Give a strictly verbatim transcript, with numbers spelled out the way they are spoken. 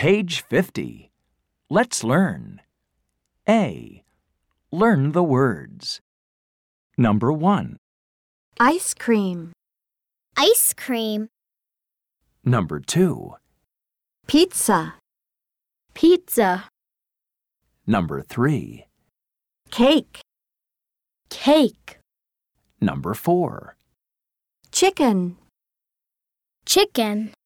Page fifty. Let's learn. A. Learn the words. Number one. Ice cream. Ice cream. Number two. Pizza. Pizza. Number three. Cake. Cake. Number four. Chicken. Chicken.